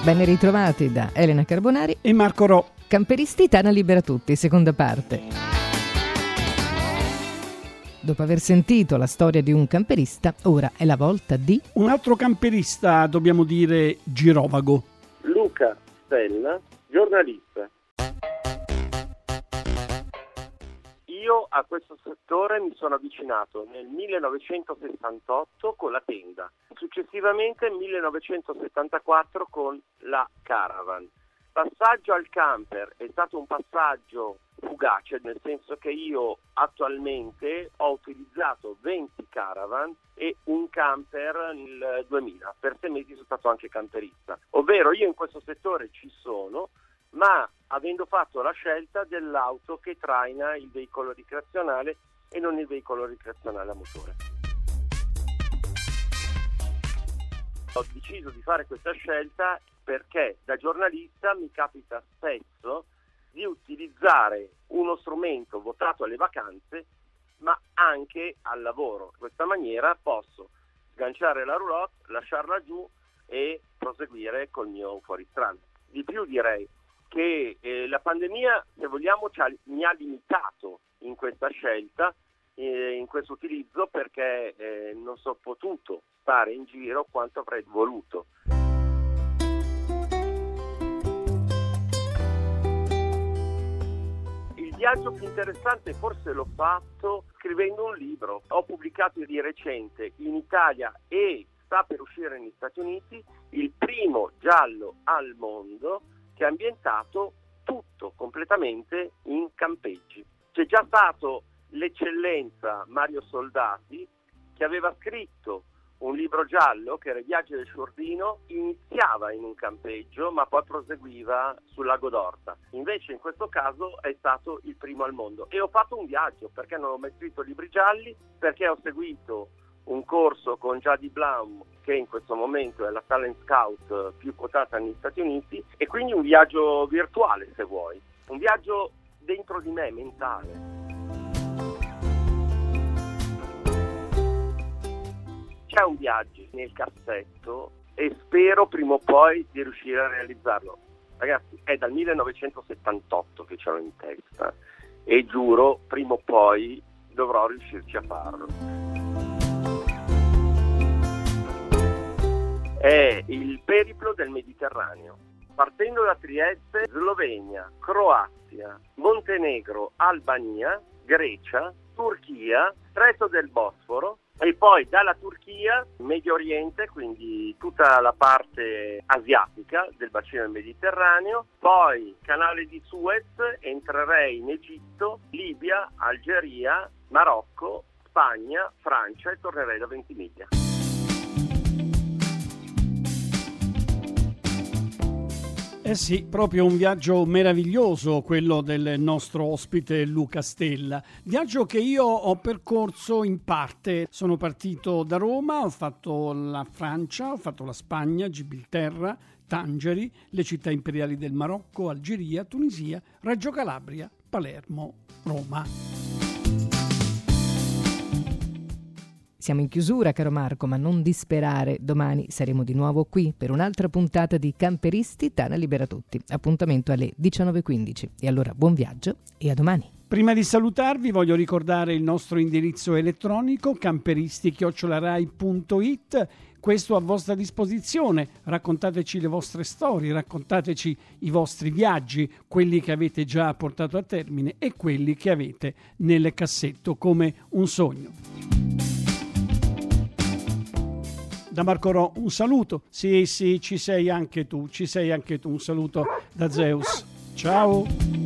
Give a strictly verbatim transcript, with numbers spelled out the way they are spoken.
Ben ritrovati da Elena Carbonari e Marco Ro. Camperisti, Tana libera tutti, seconda parte. Dopo aver sentito la storia di un camperista, ora è la volta di... un altro camperista, dobbiamo dire girovago. Luca Stella, giornalista. Io a questo settore mi sono avvicinato nel millenovecentosessantotto con la tenda, successivamente nel millenovecentosettantaquattro con la caravan. Passaggio al camper è stato un passaggio fugace, nel senso che io attualmente ho utilizzato venti caravan e un camper nel duemila. Per sei mesi sono stato anche camperista, ovvero io in questo settore ci sono, ma avendo fatto la scelta dell'auto che traina il veicolo ricreazionale e non il veicolo ricreazionale a motore. Ho deciso di fare questa scelta perché da giornalista mi capita spesso di utilizzare uno strumento votato alle vacanze, ma anche al lavoro. In questa maniera posso sganciare la roulotte, lasciarla giù e proseguire col mio fuoristrada. Di più direi che eh, la pandemia, se vogliamo, ci ha, mi ha limitato in questa scelta, eh, in questo utilizzo, perché eh, non sono potuto stare in giro quanto avrei voluto. Il viaggio più interessante forse l'ho fatto scrivendo un libro. Ho pubblicato di recente in Italia e sta per uscire negli Stati Uniti il primo giallo al mondo che è ambientato tutto completamente in campeggi. C'è già stato l'eccellenza Mario Soldati che aveva scritto un libro giallo che era I viaggi del Sciordino, iniziava in un campeggio ma poi proseguiva sul lago d'Orta. Invece in questo caso è stato il primo al mondo e ho fatto un viaggio perché non ho mai scritto libri gialli, perché ho seguito un corso con Jody Blum che in questo momento è la talent scout più quotata negli Stati Uniti, e quindi un viaggio virtuale, se vuoi, un viaggio dentro di me, mentale. C'è un viaggio nel cassetto e spero prima o poi di riuscire a realizzarlo. Ragazzi, è dal millenovecentosettantotto che ce l'ho in testa e giuro prima o poi dovrò riuscirci a farlo. È il periplo del Mediterraneo, partendo da Trieste, Slovenia, Croazia, Montenegro, Albania, Grecia, Turchia, Stretto del Bosforo e poi dalla Turchia, Medio Oriente, quindi tutta la parte asiatica del bacino del Mediterraneo, poi Canale di Suez, entrerei in Egitto, Libia, Algeria, Marocco, Spagna, Francia e tornerei da Ventimiglia. Eh sì, proprio un viaggio meraviglioso quello del nostro ospite Luca Stella. Viaggio che io ho percorso in parte. Sono partito da Roma, ho fatto la Francia, ho fatto la Spagna, Gibilterra, Tangeri, le città imperiali del Marocco, Algeria, Tunisia, Reggio Calabria, Palermo, Roma. Siamo in chiusura, caro Marco, ma non disperare. Domani saremo di nuovo qui per un'altra puntata di Camperisti, Tana libera tutti. Appuntamento alle diciannove e quindici. E allora buon viaggio e a domani. Prima di salutarvi voglio ricordare il nostro indirizzo elettronico camperisti chiocciola rai punto it. Questo a vostra disposizione. Raccontateci le vostre storie, raccontateci i vostri viaggi, quelli che avete già portato a termine e quelli che avete nel cassetto come un sogno. Da Marco Ro un saluto. Sì, sì, ci sei anche tu, ci sei anche tu. Un saluto da Zeus. Ciao.